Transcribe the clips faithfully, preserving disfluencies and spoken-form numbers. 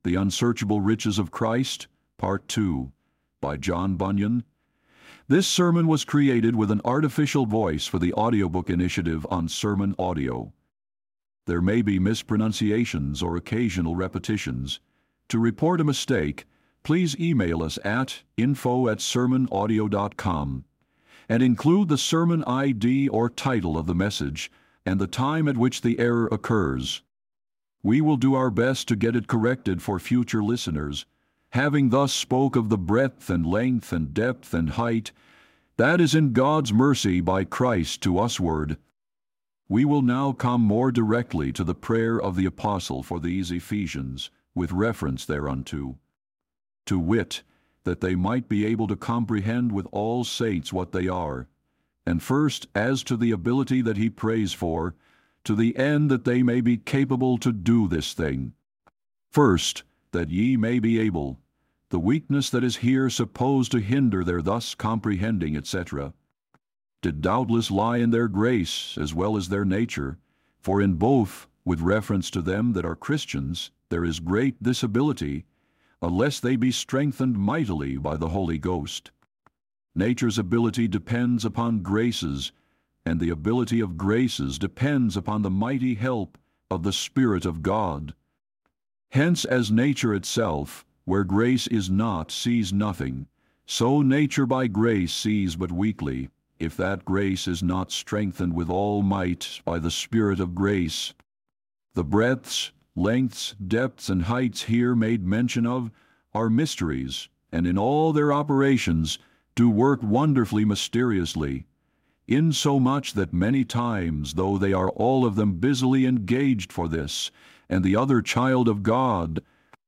The Unsearchable Riches of Christ, Part two, by John Bunyan. This sermon was created with an artificial voice for the audiobook initiative on sermon audio. There may be mispronunciations or occasional repetitions. To report a mistake, please email us at info at sermon audio dot com and include the sermon I D or title of the message and the time at which the error occurs. We will do our best to get it corrected for future listeners. Having thus spoke of the breadth and length and depth and height, that is in God's mercy by Christ to usward. We will now come more directly to the prayer of the Apostle for these Ephesians, with reference thereunto. To wit, that they might be able to comprehend with all saints what they are, and first, as to the ability that he prays for, to the end that they may be capable to do this thing. First, that ye may be able, the weakness that is here supposed to hinder their thus comprehending, et cetera, did doubtless lie in their grace as well as their nature, for in both, with reference to them that are Christians, there is great disability, unless they be strengthened mightily by the Holy Ghost. Nature's ability depends upon graces, and the ability of graces depends upon the mighty help of the Spirit of God. Hence, as nature itself, where grace is not, sees nothing, so nature by grace sees but weakly, if that grace is not strengthened with all might by the Spirit of grace. The breadths, lengths, depths, and heights here made mention of are mysteries, and in all their operations do work wonderfully mysteriously, insomuch that many times, though they are all of them busily engaged for this, and the other child of God,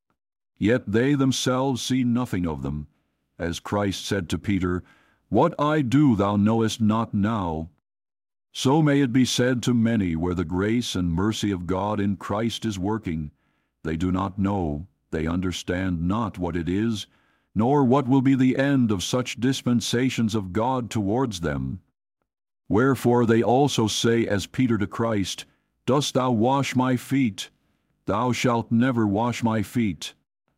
yet they themselves see nothing of them. As Christ said to Peter, "What I do thou knowest not now." So may it be said to many where the grace and mercy of God in Christ is working. They do not know, they understand not what it is, nor what will be the end of such dispensations of God towards them. Wherefore they also say as Peter to Christ, "Dost thou wash my feet? Thou shalt never wash my feet."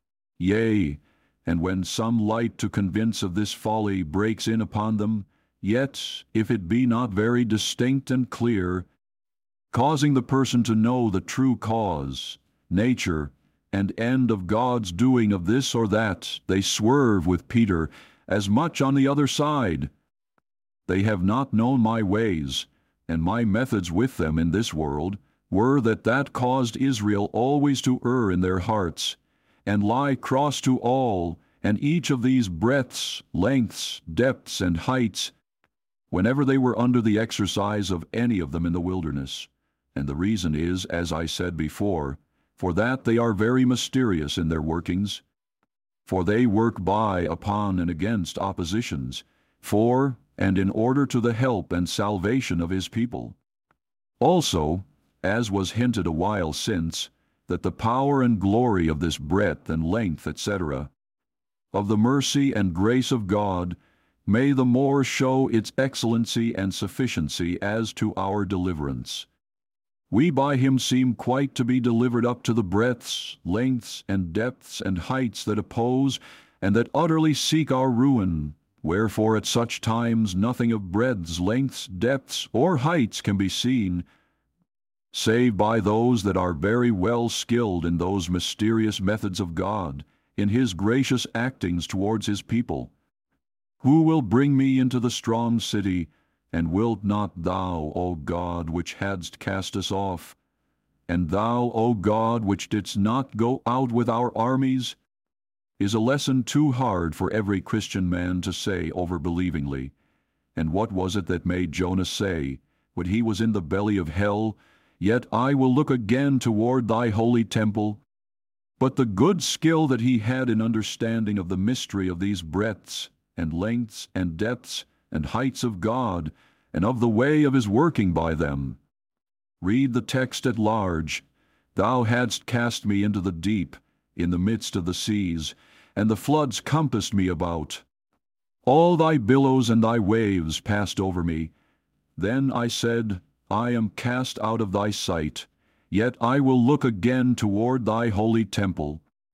Yea, and when some light to convince of this folly breaks in upon them, yet, if it be not very distinct and clear, causing the person to know the true cause, nature, and end of God's doing of this or that, they swerve with Peter as much on the other side. They have not known my ways, and my methods with them in this world were that that caused Israel always to err in their hearts, and lie cross to all, and each of these breadths, lengths, depths, and heights, whenever they were under the exercise of any of them in the wilderness. And the reason is, as I said before, for that they are very mysterious in their workings. For they work by, upon, and against oppositions, for, and in order to the help and salvation of his people. Also, as was hinted a while since, that the power and glory of this breadth and length, et cetera, of the mercy and grace of God, may the more show its excellency and sufficiency as to our deliverance. We by him seem quite to be delivered up to the breadths, lengths, and depths, and heights that oppose, and that utterly seek our ruin. Wherefore at such times nothing of breadths, lengths, depths, or heights can be seen, save by those that are very well skilled in those mysterious methods of God, in his gracious actings towards his people. Who will bring me into the strong city, and wilt not thou, O God, which hadst cast us off? And thou, O God, which didst not go out with our armies? Is a lesson too hard for every Christian man to say overbelievingly. And what was it that made Jonah say, when he was in the belly of hell, "Yet I will look again toward thy holy temple"? But the good skill that he had in understanding of the mystery of these breadths, and lengths, and depths, and heights of God, and of the way of his working by them. Read the text at large. "Thou hadst cast me into the deep, in the midst of the seas, and the floods compassed me about. All thy billows and thy waves passed over me. Then I said, I am cast out of thy sight, yet I will look again toward thy holy temple.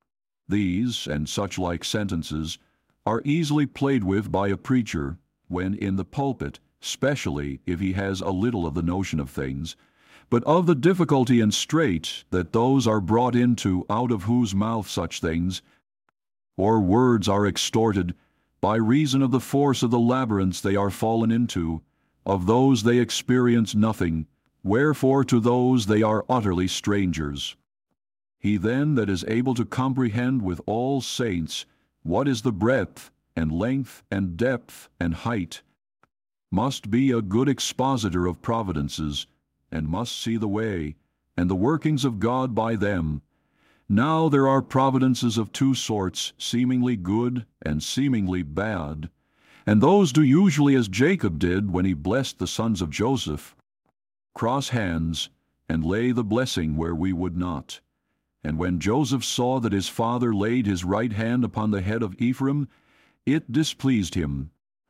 These, and such like sentences, are easily played with by a preacher, when in the pulpit, specially if he has a little of the notion of things, but of the difficulty and strait that those are brought into out of whose mouth such things, or words are extorted, by reason of the force of the labyrinths they are fallen into, of those they experience nothing, wherefore to those they are utterly strangers. He then that is able to comprehend with all saints what is the breadth, and length, and depth, and height, must be a good expositor of providences, and must see the way, and the workings of God by them. Now there are providences of two sorts, seemingly good and seemingly bad, and those do usually as Jacob did when he blessed the sons of Joseph, cross hands, and lay the blessing where we would not. And when Joseph saw that his father laid his right hand upon the head of Ephraim, it displeased him.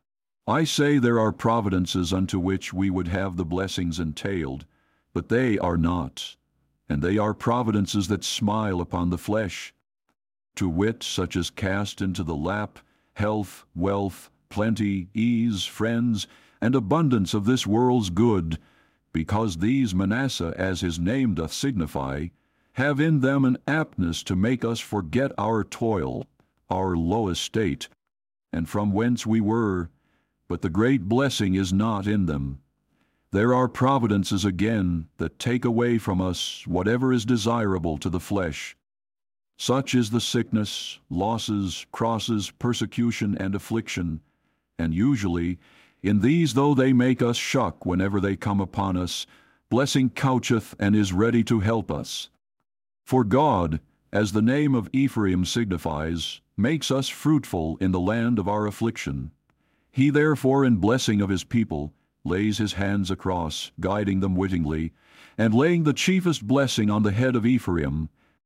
I say there are providences unto which we would have the blessings entailed, but they are not, and they are providences that smile upon the flesh, to wit, such as cast into the lap health, wealth, plenty, ease, friends, and abundance of this world's good, because these Manasseh, as his name doth signify, have in them an aptness to make us forget our toil, our low estate, and from whence we were, but the great blessing is not in them. There are providences again that take away from us whatever is desirable to the flesh. Such is the sickness, losses, crosses, persecution, and affliction, and usually, in these though they make us shuck whenever they come upon us, blessing coucheth and is ready to help us. For God, as the name of Ephraim signifies, makes us fruitful in the land of our affliction. He therefore in blessing of his people lays his hands across, guiding them wittingly, and laying the chiefest blessing on the head of Ephraim,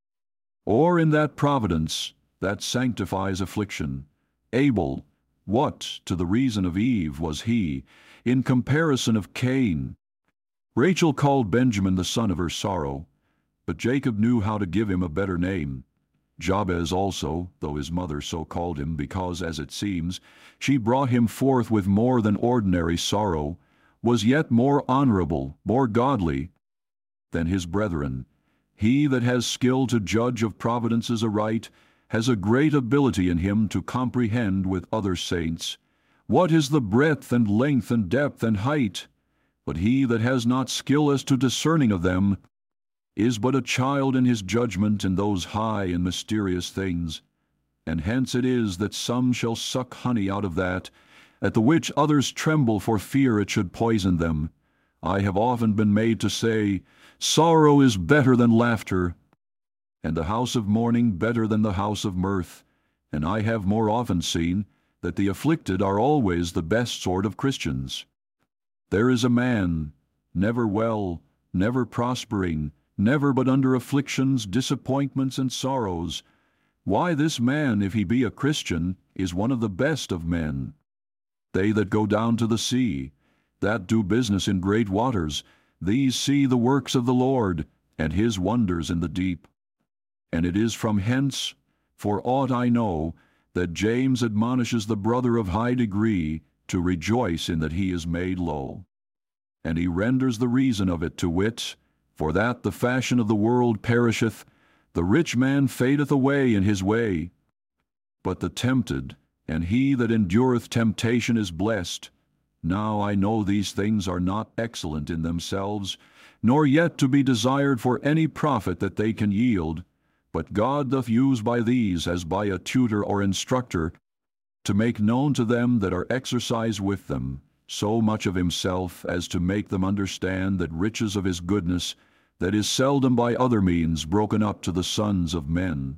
or in that providence that sanctifies affliction. Abel, what to the reason of Eve was he, in comparison of Cain? Rachel called Benjamin the son of her sorrow, but Jacob knew how to give him a better name. Jabez also, though his mother so called him, because, as it seems, she brought him forth with more than ordinary sorrow, was yet more honorable, more godly than his brethren. He that has skill to judge of providences aright has a great ability in him to comprehend with other saints what is the breadth and length and depth and height. But he that has not skill as to discerning of them is but a child in his judgment in those high and mysterious things. And hence it is that some shall suck honey out of that, at the which others tremble for fear it should poison them. I have often been made to say, sorrow is better than laughter, and the house of mourning better than the house of mirth. And I have more often seen that the afflicted are always the best sort of Christians. There is a man, never well, never prospering, never but under afflictions, disappointments, and sorrows. Why, this man, if he be a Christian, is one of the best of men. They that go down to the sea, that do business in great waters, these see the works of the Lord, and his wonders in the deep. And it is from hence, for aught I know, that James admonishes the brother of high degree to rejoice in that he is made low. And he renders the reason of it, to wit, for that the fashion of the world perisheth, the rich man fadeth away in his way. But the tempted, and he that endureth temptation is blessed. Now I know these things are not excellent in themselves, nor yet to be desired for any profit that they can yield, but God doth use by these as by a tutor or instructor, to make known to them that are exercised with them so much of himself as to make them understand that riches of his goodness, that is seldom by other means broken up to the sons of men.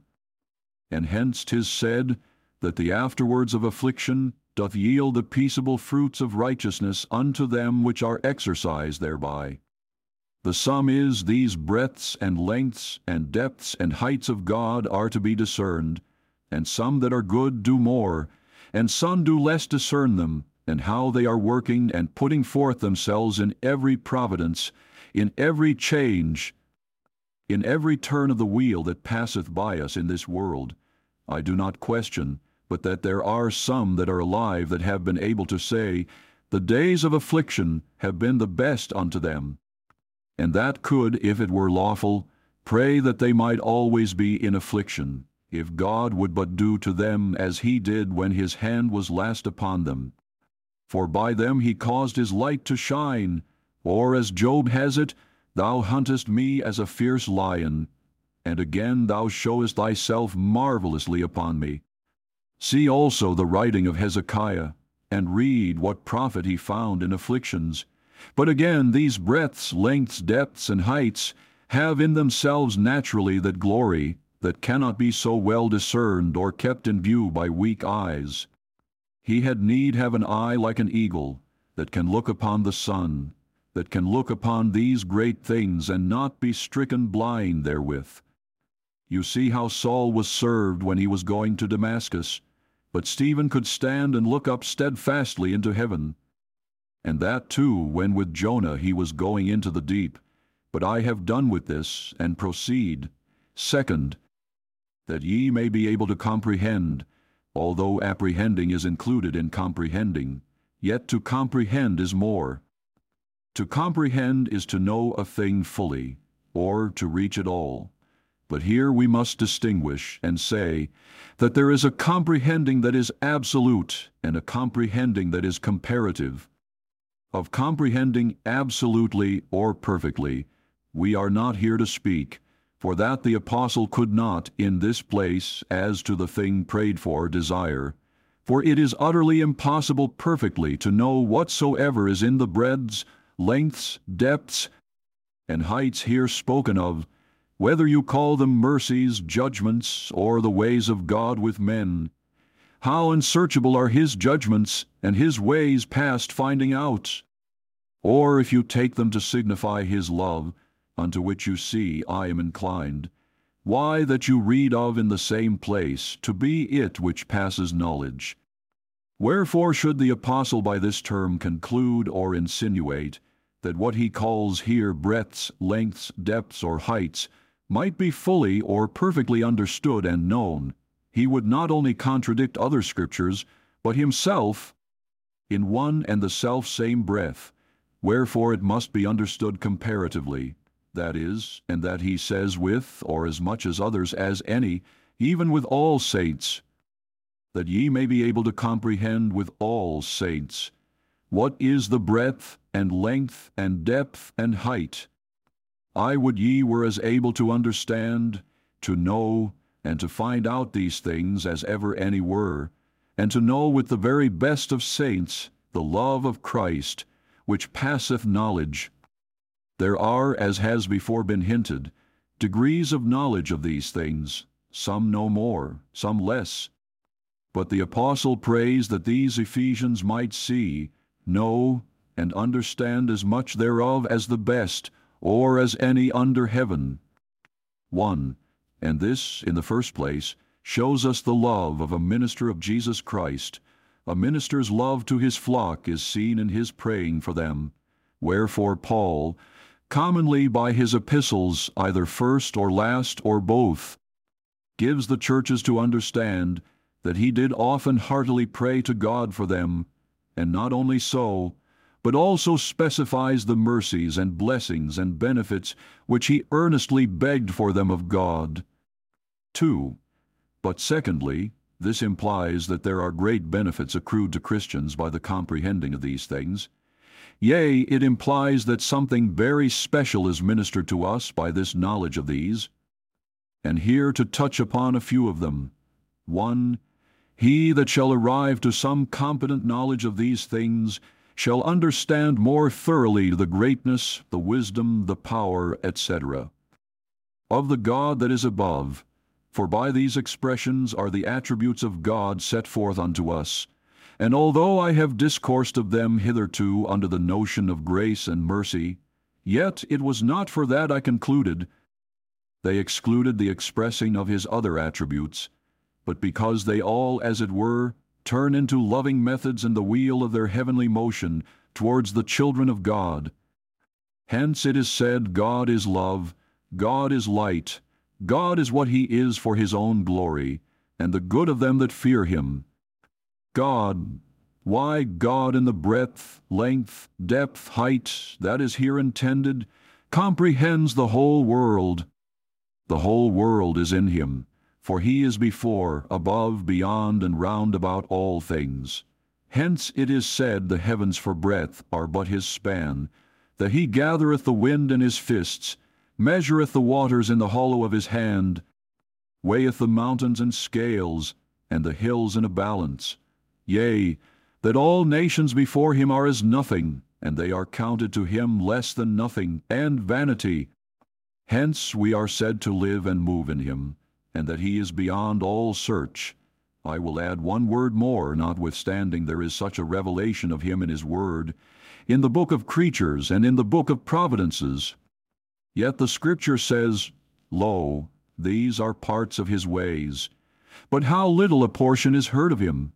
And hence 'tis said, that the afterwards of affliction doth yield the peaceable fruits of righteousness unto them which are exercised thereby. The sum is, these breadths and lengths and depths and heights of God are to be discerned, and some that are good do more, and some do less discern them, and how they are working and putting forth themselves in every providence, in every change, in every turn of the wheel that passeth by us in this world. I do not question, but that there are some that are alive that have been able to say, the days of affliction have been the best unto them, and that could, if it were lawful, pray that they might always be in affliction, if God would but do to them as he did when his hand was last upon them. For by them he caused his light to shine, or as Job has it, thou huntest me as a fierce lion, and again thou showest thyself marvelously upon me. See also the writing of Hezekiah, and read what profit he found in afflictions. But again these breadths, lengths, depths, and heights have in themselves naturally that glory that cannot be so well discerned or kept in view by weak eyes. He had need have an eye like an eagle, that can look upon the sun, that can look upon these great things and not be stricken blind therewith. You see how Saul was served when he was going to Damascus, but Stephen could stand and look up steadfastly into heaven. And that too when with Jonah he was going into the deep. But I have done with this, and proceed. Second, that ye may be able to comprehend, although apprehending is included in comprehending, yet to comprehend is more. To comprehend is to know a thing fully, or to reach it all. But here we must distinguish and say that there is a comprehending that is absolute and a comprehending that is comparative. Of comprehending absolutely or perfectly, we are not here to speak, for that the apostle could not in this place as to the thing prayed for desire. For it is utterly impossible perfectly to know whatsoever is in the breadths, lengths, depths, and heights here spoken of, whether you call them mercies, judgments, or the ways of God with men. How unsearchable are his judgments, and his ways past finding out! Or if you take them to signify his love, unto which you see I am inclined, why that you read of in the same place, to be it which passes knowledge. Wherefore should the apostle by this term conclude or insinuate that what he calls here breadths, lengths, depths, or heights might be fully or perfectly understood and known, he would not only contradict other scriptures, but himself in one and the self-same breath. Wherefore it must be understood comparatively, that is, and that he says with, or as much as others as any, even with all saints, that ye may be able to comprehend with all saints what is the breadth, and length, and depth, and height. I would ye were as able to understand, to know, and to find out these things as ever any were, and to know with the very best of saints the love of Christ, which passeth knowledge. There are, as has before been hinted, degrees of knowledge of these things, some know more, some less. But the apostle prays that these Ephesians might see, know, and understand as much thereof as the best, or as any under heaven. One, and this, in the first place, shows us the love of a minister of Jesus Christ. A minister's love to his flock is seen in his praying for them. Wherefore Paul, commonly by his epistles, either first or last or both, gives the churches to understand that he did often heartily pray to God for them, and not only so, but also specifies the mercies and blessings and benefits which he earnestly begged for them of God. Two, but secondly, this implies that there are great benefits accrued to Christians by the comprehending of these things. Yea, it implies that something very special is ministered to us by this knowledge of these. And here to touch upon a few of them. One, he that shall arrive to some competent knowledge of these things shall understand more thoroughly the greatness, the wisdom, the power, et cetera, of the God that is above. For by these expressions are the attributes of God set forth unto us. And although I have discoursed of them hitherto under the notion of grace and mercy, yet it was not for that I concluded. They excluded the expressing of his other attributes, but because they all, as it were, turn into loving methods in the wheel of their heavenly motion towards the children of God. Hence it is said, God is love, God is light, God is what he is for his own glory, and the good of them that fear him. God, why God in the breadth, length, depth, height, that is here intended, comprehends the whole world. The whole world is in him, for he is before, above, beyond, and round about all things. Hence it is said, the heavens for breadth are but his span, that he gathereth the wind in his fists, measureth the waters in the hollow of his hand, weigheth the mountains in scales, and the hills in a balance. Yea, that all nations before him are as nothing, and they are counted to him less than nothing, and vanity. Hence we are said to live and move in him, and that he is beyond all search. I will add one word more, notwithstanding there is such a revelation of him in his word, in the book of creatures and in the book of providences. Yet the Scripture says, Lo, these are parts of his ways. But how little a portion is heard of him!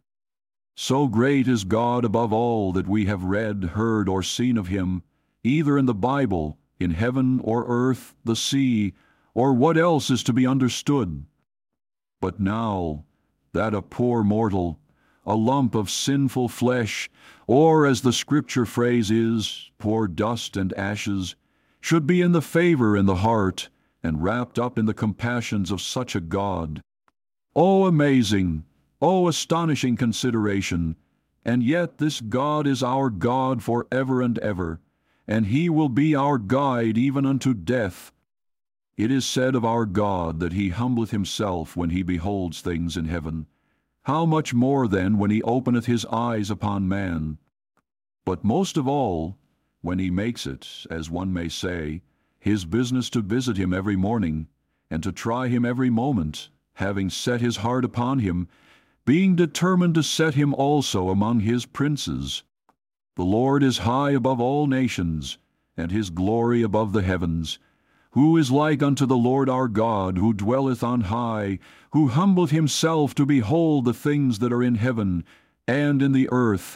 So great is God above all that we have read, heard, or seen of him, either in the Bible, in heaven or earth, the sea, or what else is to be understood. But now, that a poor mortal, a lump of sinful flesh, or as the Scripture phrase is, poor dust and ashes, should be in the favor in the heart, and wrapped up in the compassions of such a God. Oh, amazing! Oh, astonishing consideration! And yet this God is our God for ever and ever, and he will be our guide even unto death. It is said of our God that he humbleth himself when he beholds things in heaven. How much more then when he openeth his eyes upon man? But most of all, when he makes it, as one may say, his business to visit him every morning, and to try him every moment, having set his heart upon him, being determined to set him also among his princes. The Lord is high above all nations, and his glory above the heavens. Who is like unto the Lord our God, who dwelleth on high, who humbleth himself to behold the things that are in heaven and in the earth?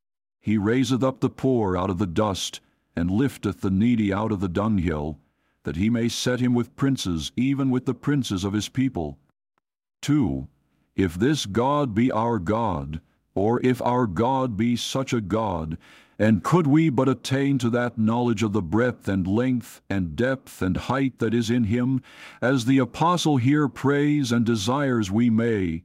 He raiseth up the poor out of the dust, and lifteth the needy out of the dunghill, that he may set him with princes, even with the princes of his people. two. If this God be our God, or if our God be such a God, and could we but attain to that knowledge of the breadth and length and depth and height that is in him, as the apostle here prays and desires we may,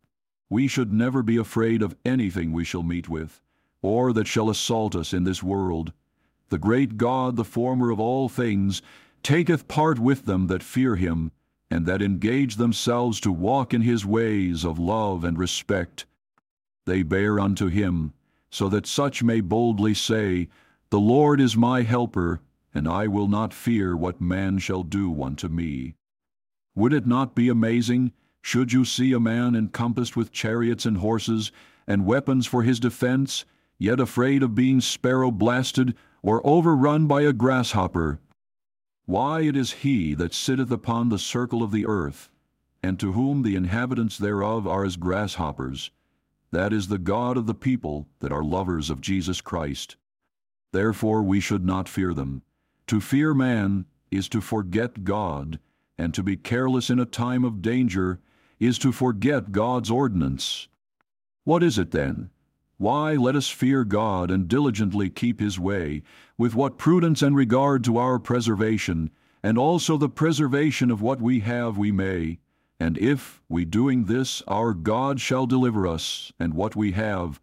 we should never be afraid of anything we shall meet with, or that shall assault us in this world. The great God, the former of all things, taketh part with them that fear him, and that engage themselves to walk in his ways of love and respect. They bear unto him, so that such may boldly say, The Lord is my helper, and I will not fear what man shall do unto me. Would it not be amazing, should you see a man encompassed with chariots and horses, and weapons for his defense, yet afraid of being sparrow-blasted, or overrun by a grasshopper? Why, it is he that sitteth upon the circle of the earth, and to whom the inhabitants thereof are as grasshoppers. That is the God of the people that are lovers of Jesus Christ. Therefore we should not fear them. To fear man is to forget God, and to be careless in a time of danger is to forget God's ordinance. What is it then? Why, let us fear God and diligently keep his way, with what prudence and regard to our preservation, and also the preservation of what we have we may. And if, we doing this, our God shall deliver us, and what we have,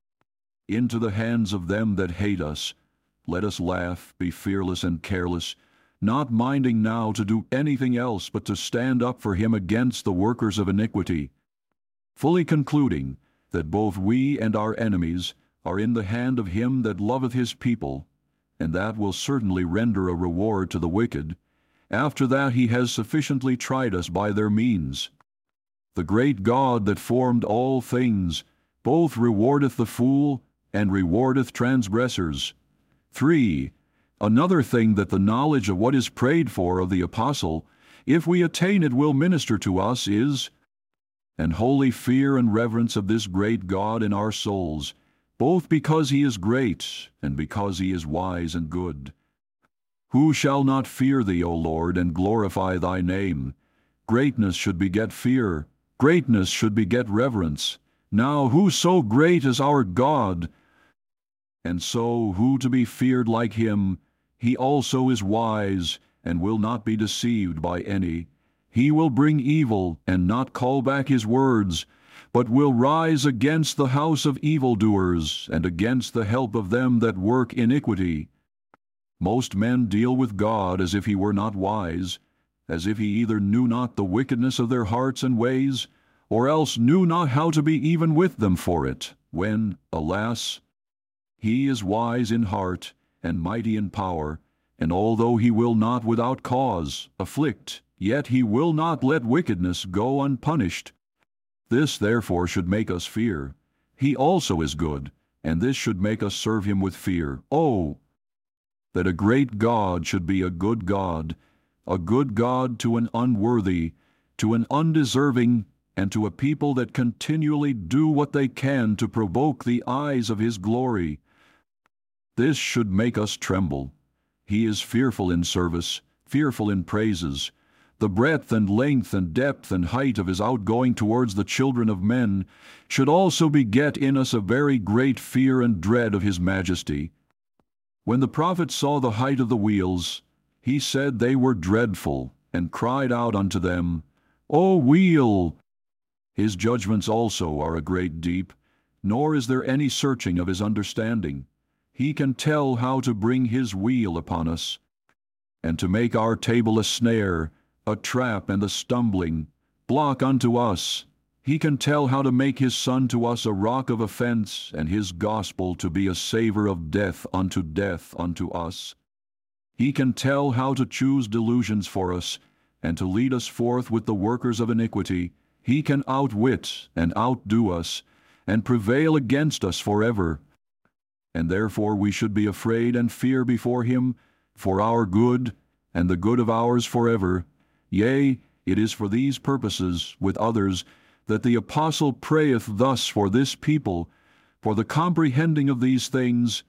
into the hands of them that hate us, let us laugh, be fearless and careless, not minding now to do anything else but to stand up for him against the workers of iniquity, fully concluding that both we and our enemies are in the hand of him that loveth his people, and that will certainly render a reward to the wicked, after that he has sufficiently tried us by their means. The great God that formed all things both rewardeth the fool and rewardeth transgressors. three. Another thing that the knowledge of what is prayed for of the apostle, if we attain it, will minister to us is an holy fear and reverence of this great God in our souls, both because he is great and because he is wise and good. Who shall not fear thee, O Lord, and glorify thy name? Greatness should beget fear, Greatness should beget reverence. Now who so great as our God? And so who to be feared like him? He also is wise, and will not be deceived by any. He will bring evil, and not call back his words, but will rise against the house of evildoers, and against the help of them that work iniquity. Most men deal with God as if he were not wise, as if he either knew not the wickedness of their hearts and ways, or else knew not how to be even with them for it, when, alas, he is wise in heart, and mighty in power, and although he will not without cause afflict, yet he will not let wickedness go unpunished. This therefore should make us fear. He also is good, and this should make us serve him with fear. Oh, that a great God should be a good God, a good God to an unworthy, to an undeserving, and to a people that continually do what they can to provoke the eyes of his glory. This should make us tremble. He is fearful in service, fearful in praises. The breadth and length and depth and height of his outgoing towards the children of men should also beget in us a very great fear and dread of his majesty. When the prophet saw the height of the wheels, he said they were dreadful, and cried out unto them, O wheel! His judgments also are a great deep, nor is there any searching of his understanding. He can tell how to bring his wheel upon us, and to make our table a snare, a trap and a stumbling block unto us. He can tell how to make his Son to us a rock of offense, and his gospel to be a savor of death unto death unto us. He can tell how to choose delusions for us, and to lead us forth with the workers of iniquity. He can outwit and outdo us, and prevail against us forever. And therefore we should be afraid and fear before him, for our good, and the good of ours forever. Yea, it is for these purposes, with others, that the apostle prayeth thus for this people, for the comprehending of these things.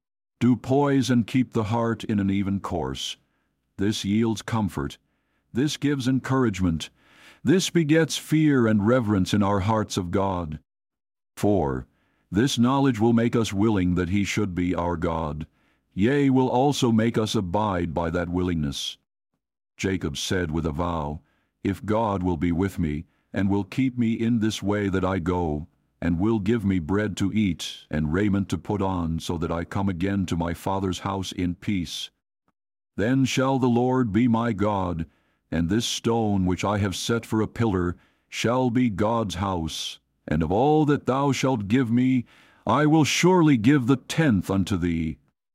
Do poise and keep the heart in an even course. This yields comfort. This gives encouragement. This begets fear and reverence in our hearts of God. For this knowledge will make us willing that he should be our God, yea, will also make us abide by that willingness. Jacob said with a vow, If God will be with me, and will keep me in this way that I go, and will give me bread to eat, and raiment to put on, so that I come again to my father's house in peace, then shall the Lord be my God, and this stone which I have set for a pillar shall be God's house. And of all that thou shalt give me, I will surely give the tenth unto thee.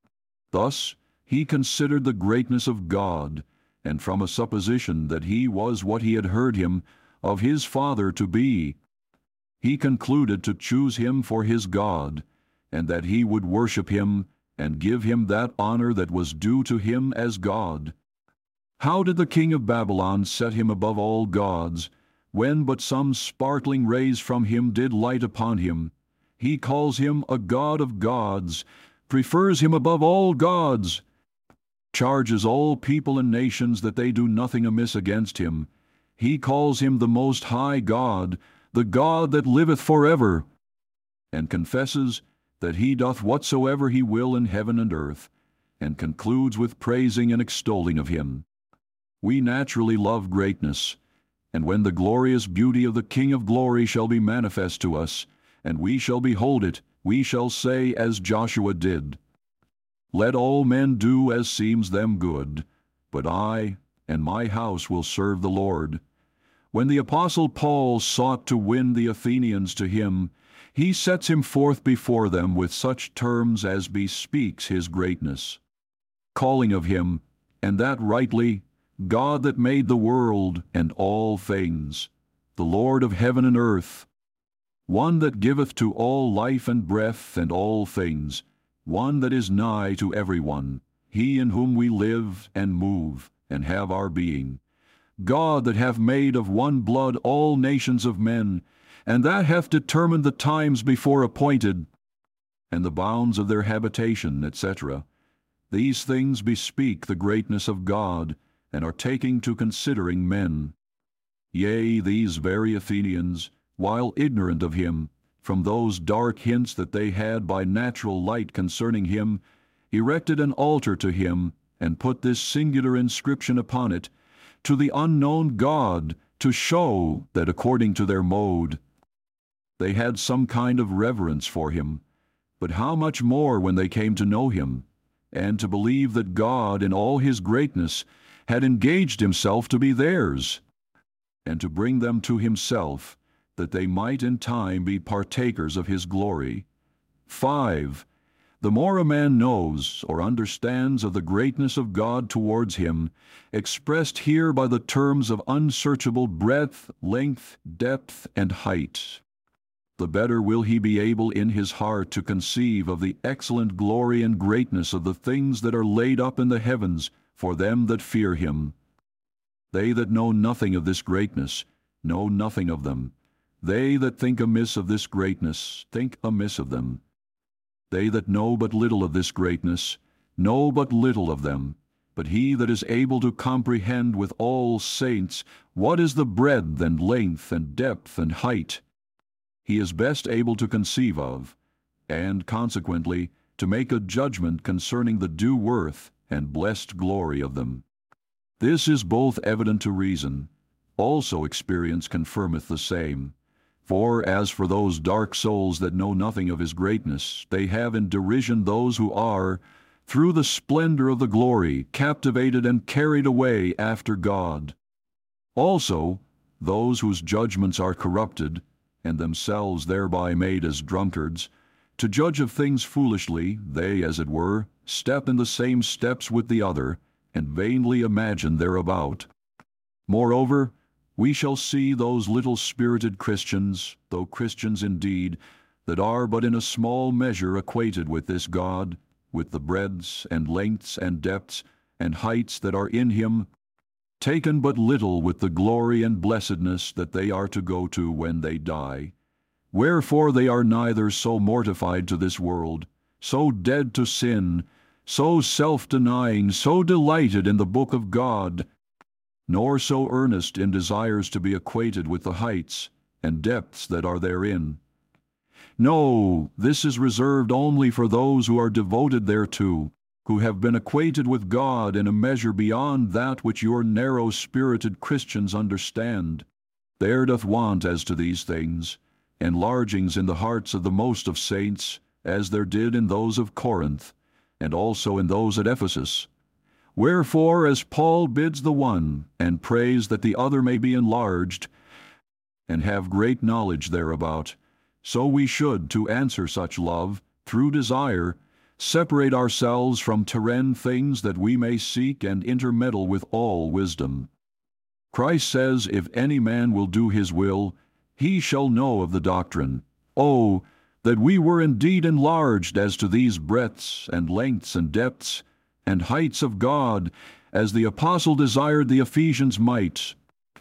Thus he considered the greatness of God, and from a supposition that he was what he had heard him of his father to be, he concluded to choose him for his God, and that he would worship him, and give him that honor that was due to him as God. How did the king of Babylon set him above all gods, when but some sparkling rays from him did light upon him? He calls him a God of gods, prefers him above all gods, charges all people and nations that they do nothing amiss against him. He calls him the Most High God, the God that liveth forever, and confesses that he doth whatsoever he will in heaven and earth, and concludes with praising and extolling of him. We naturally love greatness, and when the glorious beauty of the King of glory shall be manifest to us, and we shall behold it, we shall say as Joshua did, Let all men do as seems them good, but I and my house will serve the Lord. When the apostle Paul sought to win the Athenians to him, he sets him forth before them with such terms as bespeaks his greatness, calling of him, and that rightly, God that made the world and all things, the Lord of heaven and earth, one that giveth to all life and breath and all things, one that is nigh to every one, he in whom we live and move and have our being. God that hath made of one blood all nations of men, and that hath determined the times before appointed, and the bounds of their habitation, et cetera. These things bespeak the greatness of God, and are taking to considering men. Yea, these very Athenians, while ignorant of him, from those dark hints that they had by natural light concerning him, erected an altar to him, and put this singular inscription upon it, To the unknown God, to show that according to their mode they had some kind of reverence for him, but how much more when they came to know him, and to believe that God in all his greatness had engaged himself to be theirs, and to bring them to himself, that they might in time be partakers of his glory. five. The more a man knows or understands of the greatness of God towards him, expressed here by the terms of unsearchable breadth, length, depth, and height, the better will he be able in his heart to conceive of the excellent glory and greatness of the things that are laid up in the heavens for them that fear him. They that know nothing of this greatness know nothing of them. They that think amiss of this greatness think amiss of them. They that know but little of this greatness know but little of them. But he that is able to comprehend with all saints what is the breadth and length and depth and height, he is best able to conceive of, and consequently to make a judgment concerning the due worth and blessed glory of them. This is both evident to reason, also experience confirmeth the same. For as for those dark souls that know nothing of his greatness, they have in derision those who are, through the splendor of the glory, captivated and carried away after God. Also, those whose judgments are corrupted, and themselves thereby made as drunkards, to judge of things foolishly, they, as it were, step in the same steps with the other, and vainly imagine thereabout. Moreover, we shall see those little spirited Christians, though Christians indeed, that are but in a small measure acquainted with this God, with the breadths and lengths and depths and heights that are in him, taken but little with the glory and blessedness that they are to go to when they die. Wherefore they are neither so mortified to this world, so dead to sin, so self-denying, so delighted in the book of God, nor so earnest in desires to be acquainted with the heights and depths that are therein. No, this is reserved only for those who are devoted thereto, who have been acquainted with God in a measure beyond that which your narrow-spirited Christians understand. There doth want as to these things enlargings in the hearts of the most of saints, as there did in those of Corinth, and also in those at Ephesus. Wherefore, as Paul bids the one, and prays that the other may be enlarged, and have great knowledge thereabout, so we should, to answer such love, through desire, separate ourselves from terrene things, that we may seek and intermeddle with all wisdom. Christ says, if any man will do his will, he shall know of the doctrine. Oh, that we were indeed enlarged as to these breadths and lengths and depths and heights of God, as the apostle desired the Ephesians might.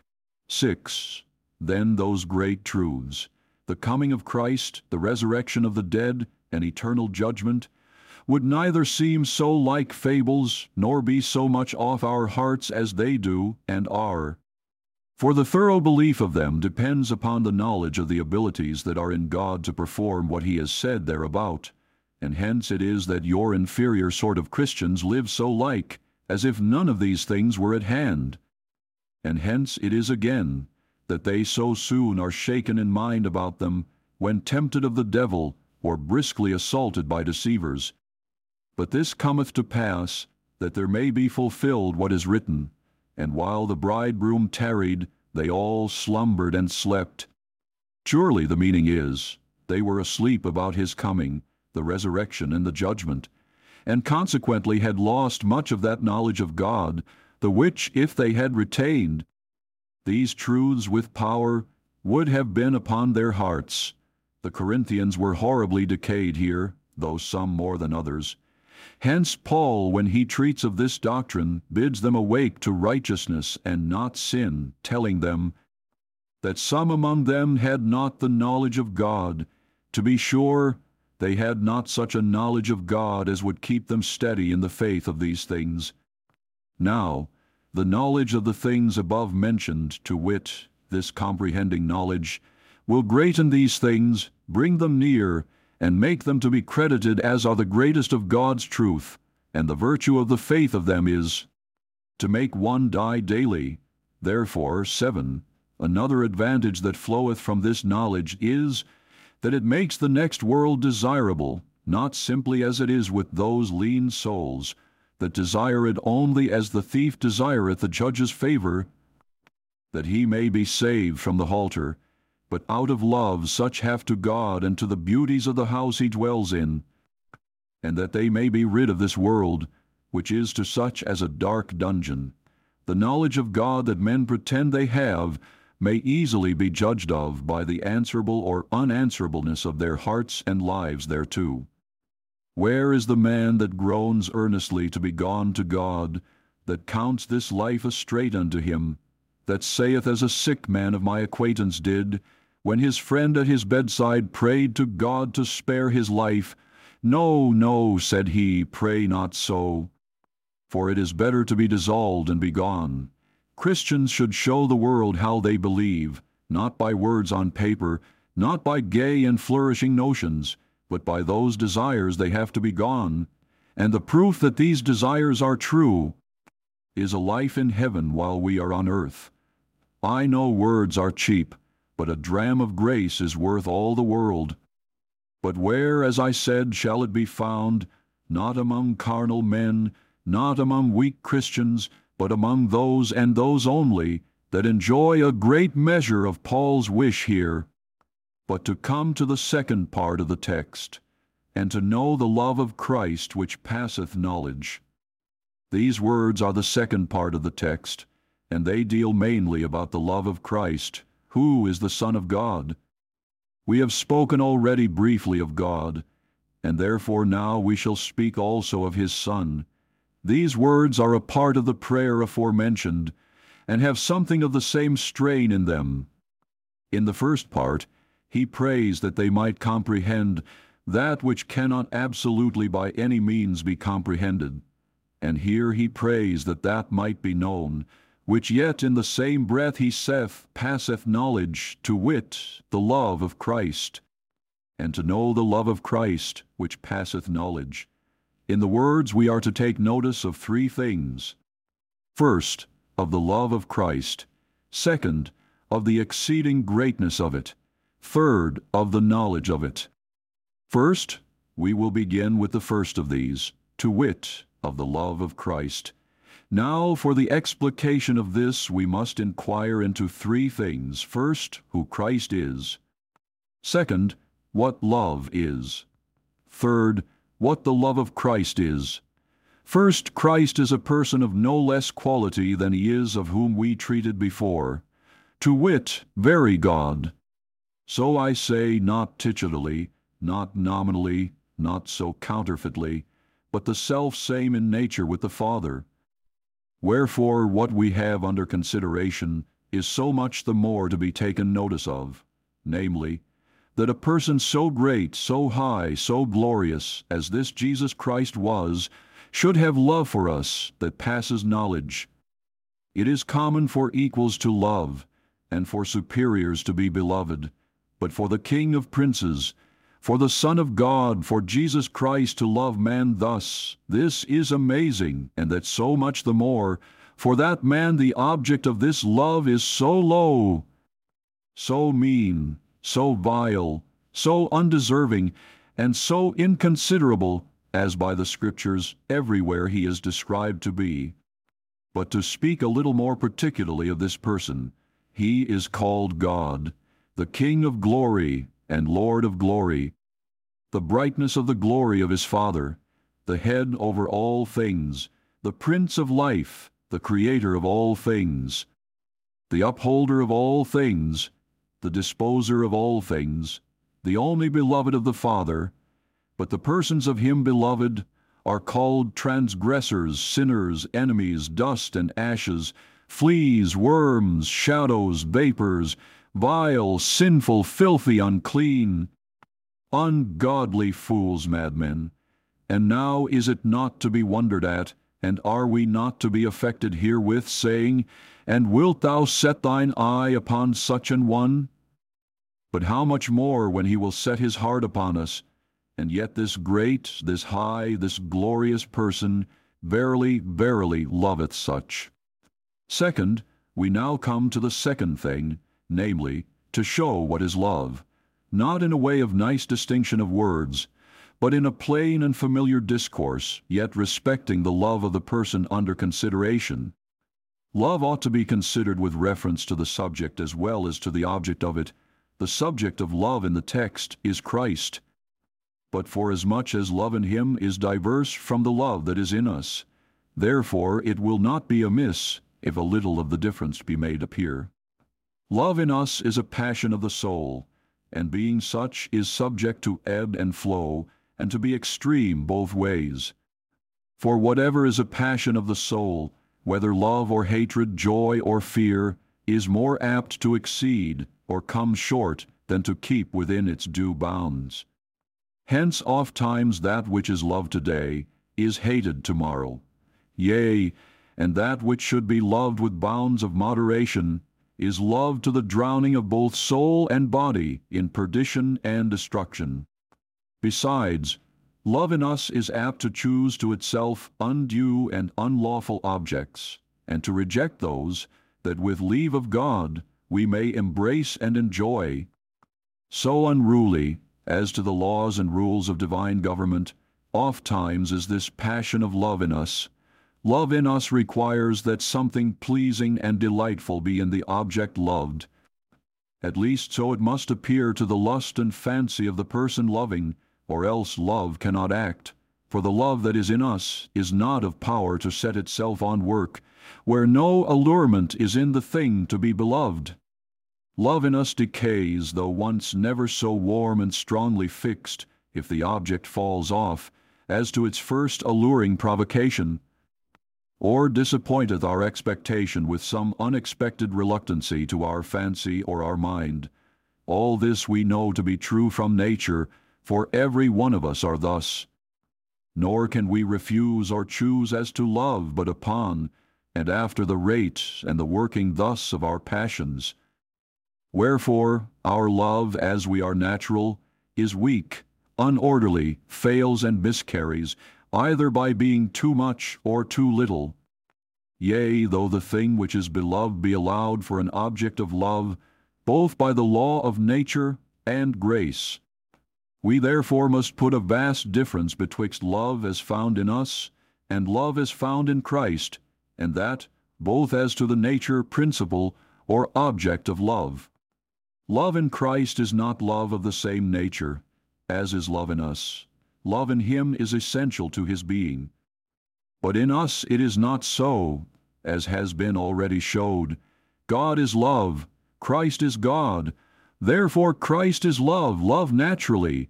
six. Then those great truths, the coming of Christ, the resurrection of the dead, and eternal judgment, would neither seem so like fables, nor be so much off our hearts as they do and are. For the thorough belief of them depends upon the knowledge of the abilities that are in God to perform what he has said thereabout, and hence it is that your inferior sort of Christians live so like, as if none of these things were at hand. And hence it is again, that they so soon are shaken in mind about them, when tempted of the devil, or briskly assaulted by deceivers. But this cometh to pass, that there may be fulfilled what is written, and while the bridegroom tarried, they all slumbered and slept. Surely the meaning is, they were asleep about his coming, the resurrection and the judgment, and consequently had lost much of that knowledge of God, the which, if they had retained these truths with power, would have been upon their hearts. The Corinthians were horribly decayed here, though some more than others. Hence Paul, when he treats of this doctrine, bids them awake to righteousness and not sin, telling them that some among them had not the knowledge of God. To be sure, they had not such a knowledge of God as would keep them steady in the faith of these things. Now, the knowledge of the things above mentioned, to wit, this comprehending knowledge, will greaten these things, bring them near, and make them to be credited as are the greatest of God's truth, and the virtue of the faith of them is to make one die daily. Therefore, seven. Another advantage that floweth from this knowledge is that it makes the next world desirable, not simply as it is with those lean souls that desire it only as the thief desireth the judge's favor, that he may be saved from the halter, but out of love such have to God and to the beauties of the house he dwells in, and that they may be rid of this world, which is to such as a dark dungeon. The knowledge of God that men pretend they have may easily be judged of by the answerable or unanswerableness of their hearts and lives thereto. Where is the man that groans earnestly to be gone to God, that counts this life a strait unto him, that saith as a sick man of my acquaintance did, when his friend at his bedside prayed to God to spare his life, No, no, said he, pray not so, for it is better to be dissolved and be gone. Christians should show the world how they believe, not by words on paper, not by gay and flourishing notions, but by those desires they have to be gone. And the proof that these desires are true is a life in heaven while we are on earth. I know words are cheap, but a dram of grace is worth all the world. But where, as I said, shall it be found? Not among carnal men, not among weak Christians, but among those and those only that enjoy a great measure of Paul's wish here. But to come to the second part of the text, and to know the love of Christ which passeth knowledge. These words are the second part of the text, and they deal mainly about the love of Christ, who is the Son of God. We have spoken already briefly of God, and therefore now we shall speak also of his Son. These words are a part of the prayer aforementioned, and have something of the same strain in them. In the first part, he prays that they might comprehend that which cannot absolutely by any means be comprehended, and here he prays that that might be known, which yet in the same breath he saith passeth knowledge, to wit, the love of Christ, and to know the love of Christ which passeth knowledge. In the words we are to take notice of three things. First, of the love of Christ. Second, of the exceeding greatness of it. Third, of the knowledge of it. First, we will begin with the first of these, to wit, of the love of Christ. Now, for the explication of this, we must inquire into three things. First, who Christ is. Second, what love is. Third, what the love of Christ is. First, Christ is a person of no less quality than he is of whom we treated before, to wit, very God. So I say, not titulally, not nominally, not so counterfeitly, but the self-same in nature with the Father. Wherefore what we have under consideration is so much the more to be taken notice of, namely, that a person so great, so high, so glorious, as this Jesus Christ was, should have love for us that passes knowledge. It is common for equals to love, and for superiors to be beloved, but for the King of princes, for the Son of God, for Jesus Christ to love man thus, this is amazing, and that so much the more, for that man the object of this love is so low, so mean, so vile, so undeserving, and so inconsiderable, as by the Scriptures everywhere he is described to be. But to speak a little more particularly of this person, he is called God, the King of glory and Lord of glory, the brightness of the glory of his Father, the head over all things, the Prince of life, the Creator of all things, the upholder of all things, the disposer of all things, the only beloved of the Father. But the persons of him beloved are called transgressors, sinners, enemies, dust and ashes, fleas, worms, shadows, vapors, vile, sinful, filthy, unclean, ungodly fools, madmen. And now is it not to be wondered at, And are we not to be affected herewith, saying, And wilt thou set thine eye upon such an one? But how much more when he will set his heart upon us, and yet this great, this high, this glorious person verily, verily loveth such. Second, we now come to the second thing, namely, to show what is love, not in a way of nice distinction of words, but in a plain and familiar discourse, yet respecting the love of the person under consideration. Love ought to be considered with reference to the subject as well as to the object of it. The subject of love in the text is Christ. But forasmuch as love in him is diverse from the love that is in us, therefore it will not be amiss if a little of the difference be made appear. Love in us is a passion of the soul, and being such is subject to ebb and flow, and to be extreme both ways. For whatever is a passion of the soul, whether love or hatred, joy or fear, is more apt to exceed or come short than to keep within its due bounds. Hence ofttimes that which is loved today is hated tomorrow. Yea, and that which should be loved with bounds of moderation is loved to the drowning of both soul and body in perdition and destruction. Besides, love in us is apt to choose to itself undue and unlawful objects, and to reject those that with leave of God we may embrace and enjoy. So unruly, as to the laws and rules of divine government, ofttimes is this passion of love in us. Love in us requires that something pleasing and delightful be in the object loved. At least so it must appear to the lust and fancy of the person loving, or else love cannot act, for the love that is in us is not of power to set itself on work, where no allurement is in the thing to be beloved. Love in us decays, though once never so warm and strongly fixed, if the object falls off, as to its first alluring provocation, or disappointeth our expectation with some unexpected reluctancy to our fancy or our mind. All this we know to be true from nature, for every one of us are thus. Nor can we refuse or choose as to love but upon, and after the rate and the working thus of our passions. Wherefore our love, as we are natural, is weak, unorderly, fails and miscarries, either by being too much or too little. Yea, though the thing which is beloved be allowed for an object of love, both by the law of nature and grace. We therefore must put a vast difference betwixt love as found in us and love as found in Christ, and that both as to the nature, principle, or object of love. Love in Christ is not love of the same nature, as is love in us. Love in him is essential to his being. But in us it is not so, as has been already showed. God is love, Christ is God, therefore Christ is love, love naturally.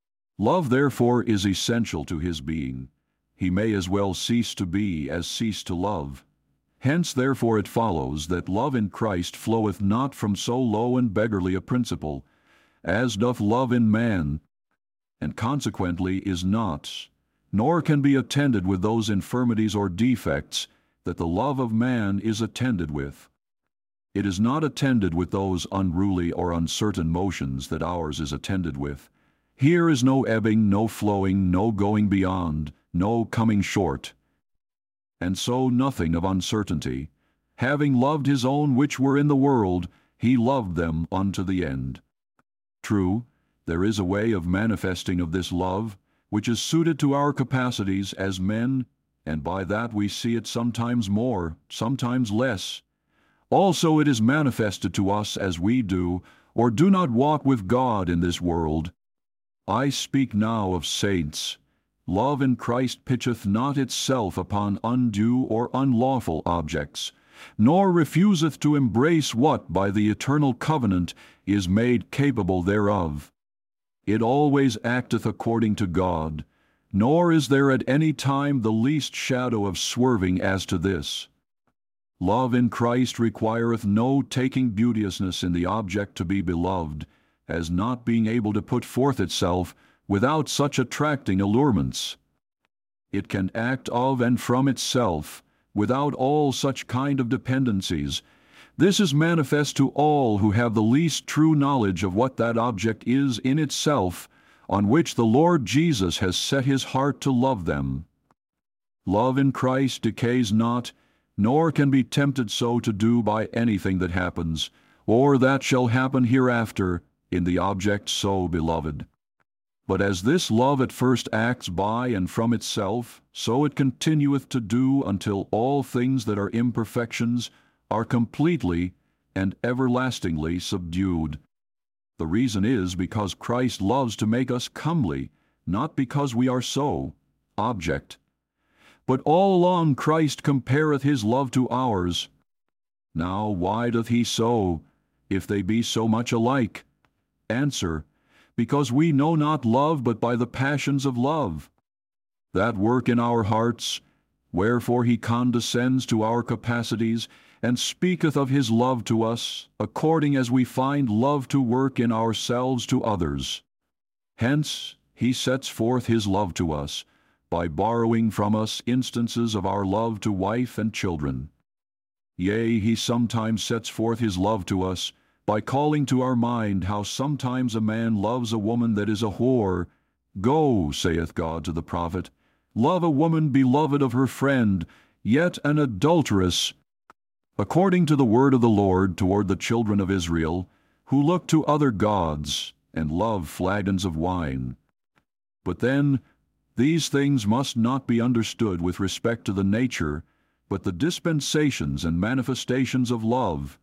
Love therefore is essential to his being. He may as well cease to be as cease to love. Hence therefore it follows that love in Christ floweth not from so low and beggarly a principle, as doth love in man, and consequently is not, nor can be attended with those infirmities or defects that the love of man is attended with. It is not attended with those unruly or uncertain motions that ours is attended with. Here is no ebbing, no flowing, no going beyond, no coming short. And so nothing of uncertainty. Having loved his own which were in the world, he loved them unto the end. True, there is a way of manifesting of this love, which is suited to our capacities as men, and by that we see it sometimes more, sometimes less. Also it is manifested to us as we do, or do not walk with God in this world. I speak now of saints. Love in Christ pitcheth not itself upon undue or unlawful objects, nor refuseth to embrace what by the eternal covenant is made capable thereof. It always acteth according to God, nor is there at any time the least shadow of swerving as to this. Love in Christ requireth no taking beauteousness in the object to be beloved, as not being able to put forth itself without such attracting allurements. It can act of and from itself, without all such kind of dependencies. This is manifest to all who have the least true knowledge of what that object is in itself, on which the Lord Jesus has set his heart to love them. Love in Christ decays not, nor can be tempted so to do by anything that happens, or that shall happen hereafter, in the object so beloved. But as this love at first acts by and from itself, so it continueth to do until all things that are imperfections are completely and everlastingly subdued. The reason is because Christ loves to make us comely, not because we are so, object. But all along Christ compareth his love to ours. Now why doth he so, if they be so much alike? Answer, because we know not love but by the passions of love, that work in our hearts, wherefore he condescends to our capacities, and speaketh of his love to us, according as we find love to work in ourselves to others. Hence he sets forth his love to us, by borrowing from us instances of our love to wife and children. Yea, he sometimes sets forth his love to us, by calling to our mind how sometimes a man loves a woman that is a whore. Go, saith God to the prophet, love a woman beloved of her friend, yet an adulteress, according to the word of the Lord toward the children of Israel, who look to other gods, and love flagons of wine. But then, these things must not be understood with respect to the nature, but the dispensations and manifestations of love.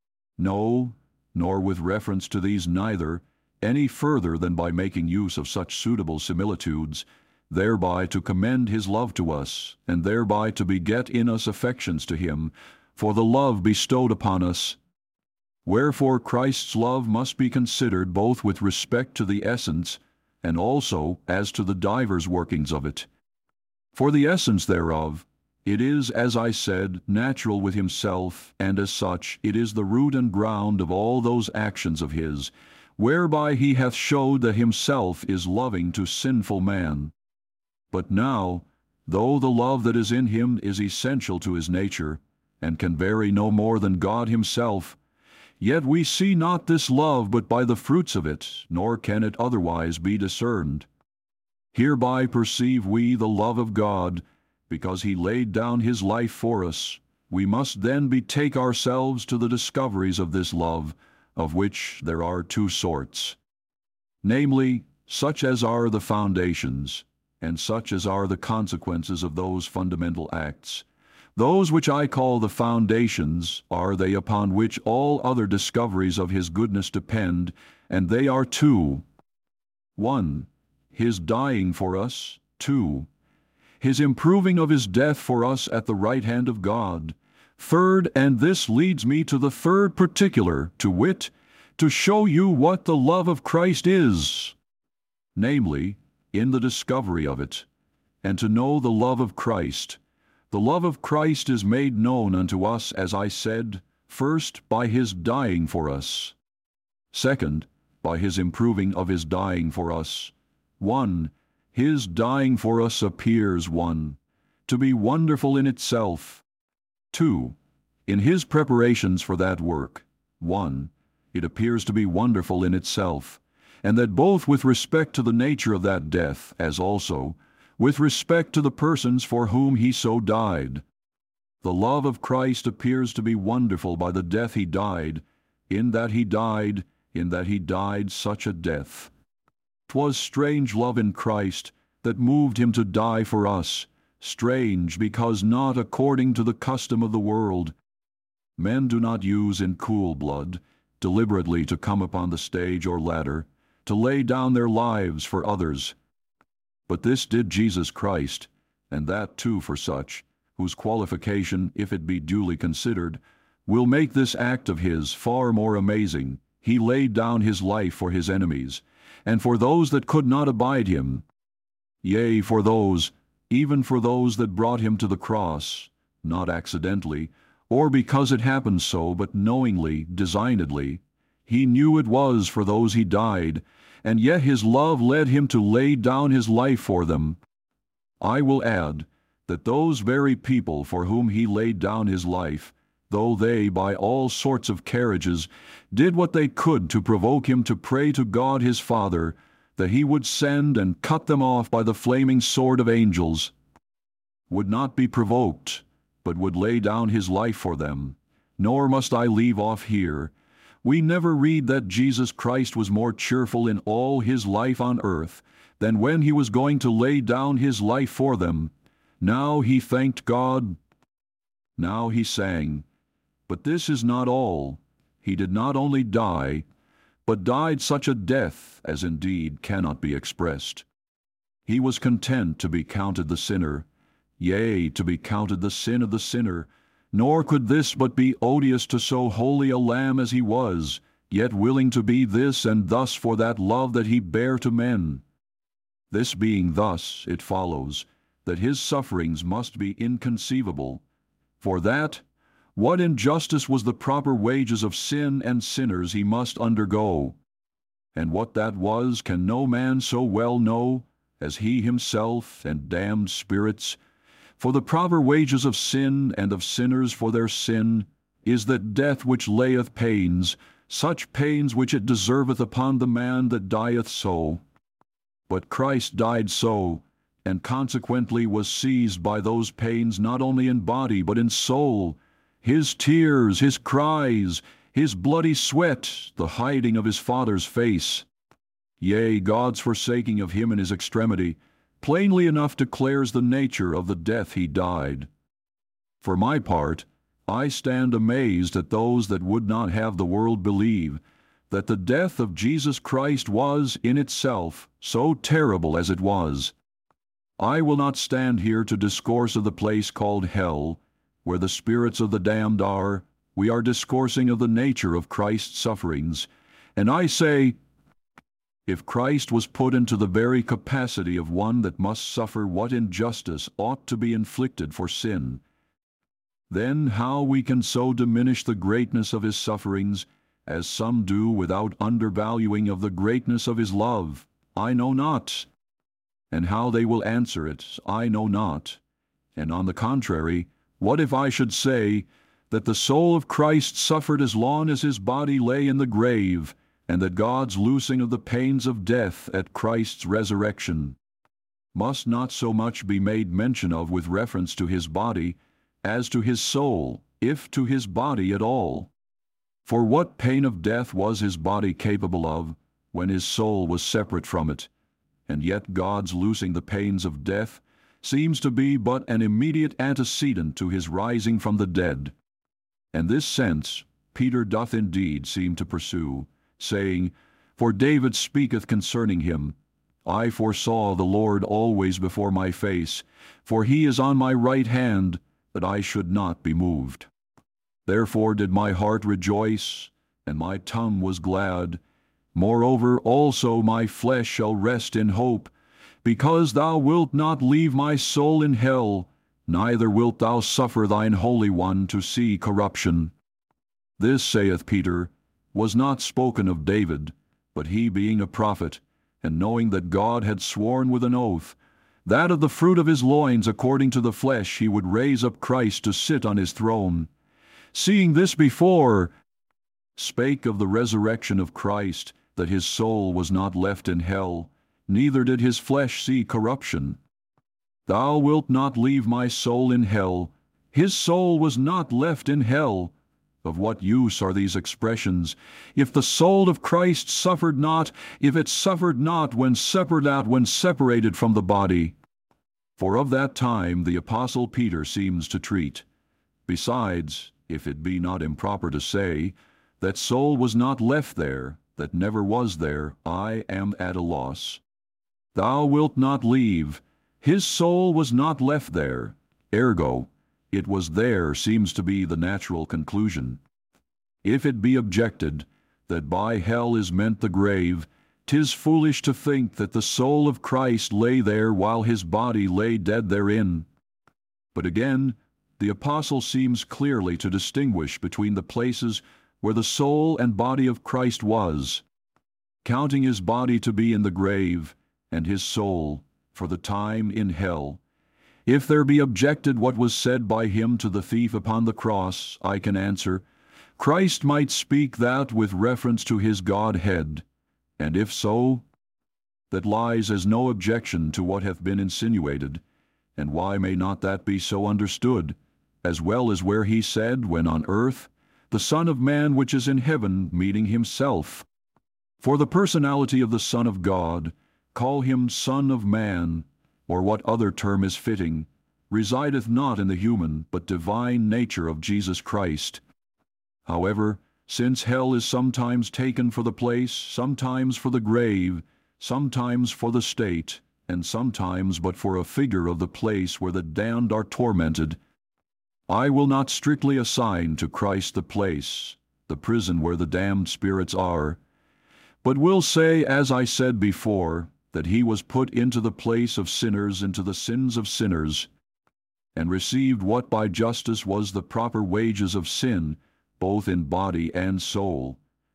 No, nor with reference to these neither, any further than by making use of such suitable similitudes, thereby to commend his love to us, and thereby to beget in us affections to him, for the love bestowed upon us. Wherefore Christ's love must be considered both with respect to the essence, and also as to the divers workings of it. For the essence thereof, it is, as I said, natural with himself, and as such it is the root and ground of all those actions of his, whereby he hath showed that himself is loving to sinful man. But now, though the love that is in him is essential to his nature, and can vary no more than God himself, yet we see not this love but by the fruits of it, nor can it otherwise be discerned. Hereby perceive we the love of God, because he laid down his life for us. We must then betake ourselves to the discoveries of this love, of which there are two sorts, namely, such as are the foundations, and such as are the consequences of those fundamental acts. Those which I call the foundations are they upon which all other discoveries of his goodness depend, and they are two. One, his dying for us. Two, his improving of his death for us at the right hand of God. Third, and this leads me to the third particular, to wit, to show you what the love of Christ is, namely, in the discovery of it, and to know the love of Christ. The love of Christ is made known unto us, as I said, first, by his dying for us. Second, by his improving of his dying for us. One, his dying for us appears, one, to be wonderful in itself. Two, in his preparations for that work, one, it appears to be wonderful in itself, and that both with respect to the nature of that death, as also with respect to the persons for whom he so died. The love of Christ appears to be wonderful by the death he died, in that he died, in that he died such a death. 'Twas strange love in Christ that moved him to die for us, strange because not according to the custom of the world. Men do not use in cool blood, deliberately to come upon the stage or ladder, to lay down their lives for others. But this did Jesus Christ, and that too for such, whose qualification, if it be duly considered, will make this act of his far more amazing. He laid down his life for his enemies, and for those that could not abide him, yea, for those, even for those that brought him to the cross, not accidentally, or because it happened so, but knowingly, designedly. He knew it was for those he died, and yet his love led him to lay down his life for them. I will add that those very people for whom he laid down his life, though they by all sorts of carriages did what they could to provoke him to pray to God his Father, that he would send and cut them off by the flaming sword of angels, would not be provoked, but would lay down his life for them. Nor must I leave off here. We never read that Jesus Christ was more cheerful in all his life on earth than when he was going to lay down his life for them. Now he thanked God. Now he sang. But this is not all. He did not only die, but died such a death as indeed cannot be expressed. He was content to be counted the sinner, yea, to be counted the sin of the sinner, nor could this but be odious to so holy a Lamb as he was, yet willing to be this and thus for that love that he bare to men. This being thus, it follows that his sufferings must be inconceivable. For that, what injustice was the proper wages of sin and sinners he must undergo, and what that was can no man so well know as he himself and damned spirits. For the proper wages of sin and of sinners for their sin is that death which layeth pains, such pains which it deserveth upon the man that dieth so. But Christ died so, and consequently was seized by those pains not only in body but in soul. His tears, his cries, his bloody sweat, the hiding of his Father's face, yea, God's forsaking of him in his extremity, plainly enough declares the nature of the death he died. For my part, I stand amazed at those that would not have the world believe that the death of Jesus Christ was in itself so terrible as it was. I will not stand here to discourse of the place called hell, where the spirits of the damned are. We are discoursing of the nature of Christ's sufferings. And I say, if Christ was put into the very capacity of one that must suffer what injustice ought to be inflicted for sin, then how we can so diminish the greatness of his sufferings, as some do without undervaluing of the greatness of his love, I know not. And how they will answer it, I know not. And on the contrary, what if I should say that the soul of Christ suffered as long as his body lay in the grave, and that God's loosing of the pains of death at Christ's resurrection must not so much be made mention of with reference to his body as to his soul, if to his body at all? For what pain of death was his body capable of, when his soul was separate from it? And yet God's loosing the pains of death seems to be but an immediate antecedent to his rising from the dead. And this sense Peter doth indeed seem to pursue, saying, For David speaketh concerning him, I foresaw the Lord always before my face, for he is on my right hand, that I should not be moved. Therefore did my heart rejoice, and my tongue was glad. Moreover also my flesh shall rest in hope, because thou wilt not leave my soul in hell, neither wilt thou suffer thine Holy One to see corruption. This, saith Peter, was not spoken of David, but he being a prophet, and knowing that God had sworn with an oath, that of the fruit of his loins according to the flesh he would raise up Christ to sit on his throne, seeing this before, spake of the resurrection of Christ, that his soul was not left in hell, neither did his flesh see corruption. Thou wilt not leave my soul in hell. His soul was not left in hell. Of what use are these expressions, if the soul of Christ suffered not, if it suffered not when separate out, when separated from the body? For of that time the Apostle Peter seems to treat. Besides, if it be not improper to say, that soul was not left there, that never was there, I am at a loss. Thou wilt not leave. His soul was not left there. Ergo, it was there seems to be the natural conclusion. If it be objected that by hell is meant the grave, 'tis foolish to think that the soul of Christ lay there while his body lay dead therein. But again, the apostle seems clearly to distinguish between the places where the soul and body of Christ was, counting his body to be in the grave, and his soul, for the time, in hell, If there be objected what was said by him to the thief upon the cross, I can answer, Christ might speak that with reference to his Godhead, and if so, that lies as no objection to what hath been insinuated, and why may not that be so understood, as well as where he said, when on earth, the Son of Man which is in heaven, meaning himself. For the personality of the Son of God, call him Son of Man, or what other term is fitting, resideth not in the human but divine nature of Jesus Christ. However, since hell is sometimes taken for the place, sometimes for the grave, sometimes for the state, and sometimes but for a figure of the place where the damned are tormented, I will not strictly assign to Christ the place, the prison where the damned spirits are, but will say, as I said before, that he was put into the place of sinners into the sins of sinners, and received what by justice was the proper wages of sin, both in body and soul,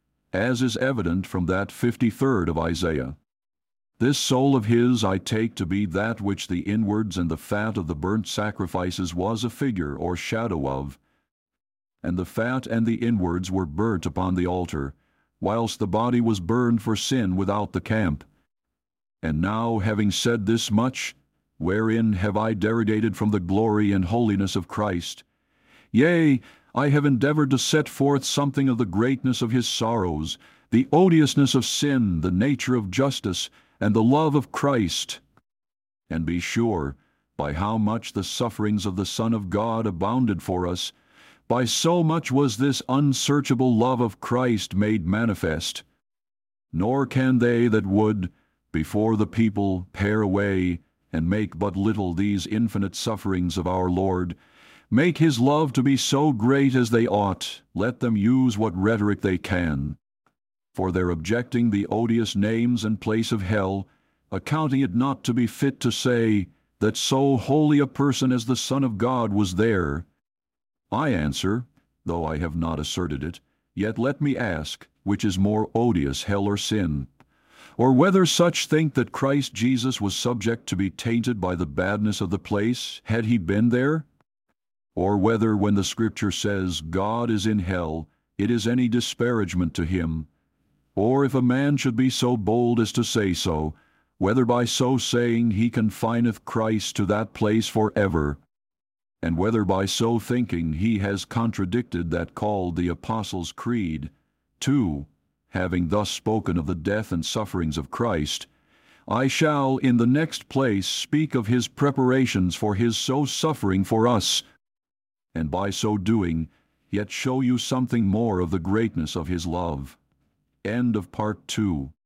as is evident from that fifty-third of Isaiah. This soul of his I take to be that which the inwards and the fat of the burnt sacrifices was a figure or shadow of, and the fat and the inwards were burnt upon the altar, whilst the body was burned for sin without the camp. And now, having said this much, wherein have I derogated from the glory and holiness of Christ? Yea, I have endeavored to set forth something of the greatness of his sorrows, the odiousness of sin, the nature of justice, and the love of Christ. And be sure, by how much the sufferings of the Son of God abounded for us, by so much was this unsearchable love of Christ made manifest. Nor can they that would, before the people, pare away, and make but little these infinite sufferings of our Lord, make his love to be so great as they ought, let them use what rhetoric they can. For their objecting the odious names and place of hell, accounting it not to be fit to say that so holy a person as the Son of God was there, I answer, though I have not asserted it, yet let me ask, which is more odious, hell or sin? Or whether such think that Christ Jesus was subject to be tainted by the badness of the place, had he been there? Or whether, when the Scripture says, God is in hell, it is any disparagement to him, or if a man should be so bold as to say so, whether by so saying he confineth Christ to that place for ever, and whether by so thinking he has contradicted that called the Apostles' Creed. two. Having thus spoken of the death and sufferings of Christ, I shall in the next place speak of his preparations for his so suffering for us, and by so doing yet show you something more of the greatness of his love. End of part two.